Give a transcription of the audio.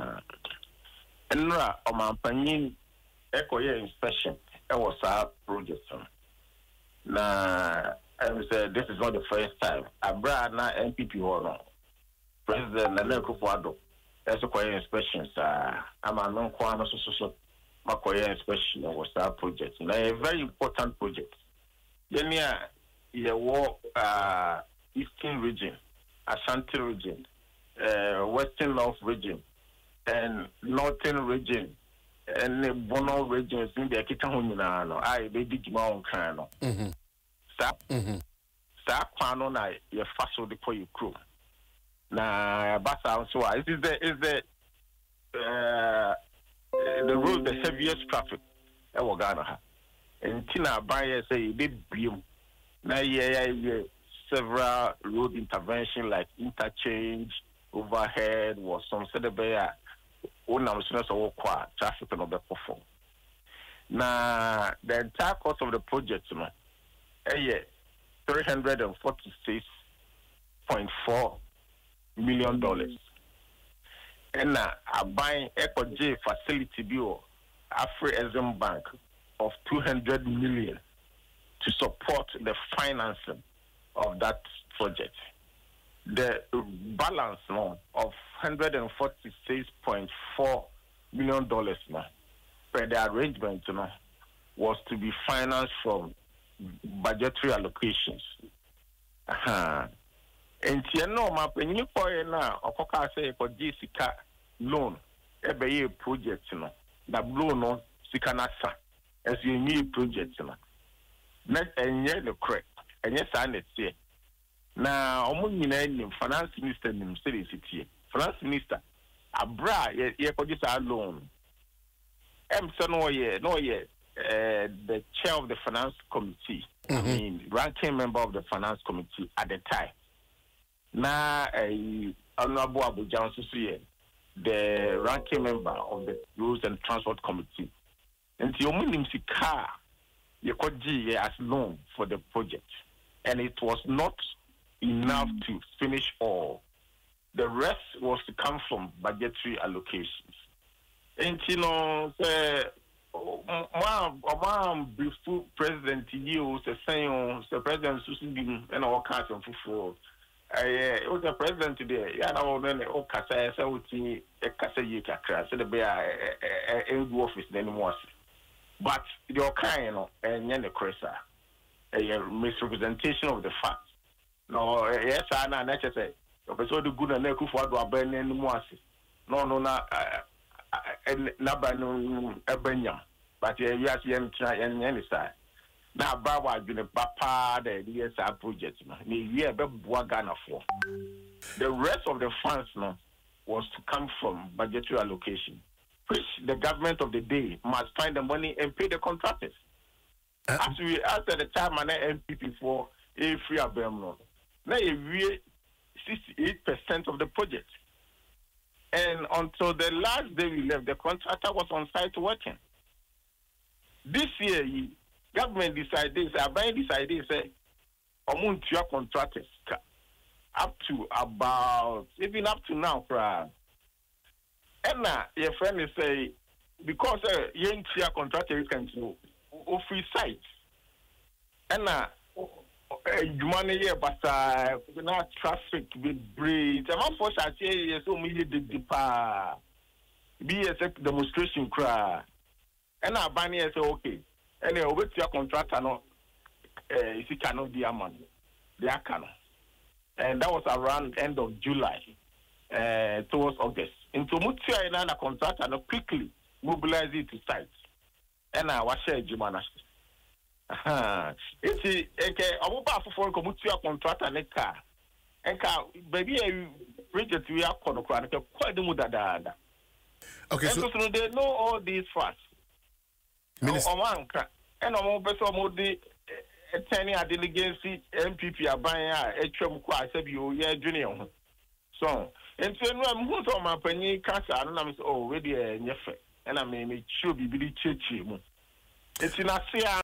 Enra Omanpanyin Ekoye inspection was our project. Na this is not the first time. Abra na MPP or President Nana Kufuado. That's a inspection, sir. I'm a non-quantum so Makoya inspection was our project. Now, a very important project. Then, Eastern region, Ashanti region, Western North region, and Northern region, and Bono regions in the Kitahunano. I baby Mount Crano. Sa Pano, your fast for your crew. Na basa so is the road the heaviest traffic e wo Ghana ha entina ban say be biom na several road intervention like interchange overhead was some said be onam so wo kwa traffic no be perform na the entire cost of the project no $346.4 million. And I buy EcoJ facility bill Afri-Exim Bank of 200 million to support the financing of that project. The balance now of $146.4 million now, per the arrangement was to be financed from budgetary allocations. And no ma penny for na okoka say for sika loan ebe project no na loan no sika na sa as you need project no na enye the correct enye sa na tie na omo nyina ni finance minister nim say sitie finance minister abra ye koji sa loan so no ye the chair of the finance committee I mean ranking member of the finance committee at the time. Na Honorable Abu Jansusuye, the ranking member of the Rules and Transport Committee. And the Omunimsi car, Yekoji as loan for the project. And it was not enough to finish all. The rest was to come from budgetary allocations. And before President you saying the President Susan and all kinds of food. It was a president today. Yeah, now then, Kasa, so a Kasa Yaka, so the bear office anymore. But the kind and Yana Cressa, a misrepresentation of the facts. No, yes, I know, say, so the good and Neku for Ben and Moasi. No, Nabano Ebenya, but yes, try any side. Now, Baba, you know, Papa, the DSR project, the rest of the funds was to come from budgetary allocation, which the government of the day must find the money and pay the contractors. As we asked at the time, an MPP for a free abem, now 68% of the project. And until the last day we left, the contractor was on site working. This year, government decided, say, your contractors up to about, even up to now, and your friend is say, because young contractors can do free sites, and money here, but not traffic with breed. I'm not for say, so many the be a demonstration cry, and I ban here say, okay. Anyway, with your contractor, if you cannot be a man, they are canon. And that was around end of July, towards August. Into Mutia and a contractor, quickly mobilize it to sites. And I was sharing Jumana. It's a mobile for Mutia contractor and a car. And car, baby, I reach it to your contract, quite the Mudada. Okay, so they know all these facts. And I'm also attending a delegation MPP Abaya, Kwa Sabio, Junior. So, and so I'm who's on my penny casa, and I'm already a nephew, and I may sure be churchy. It's in a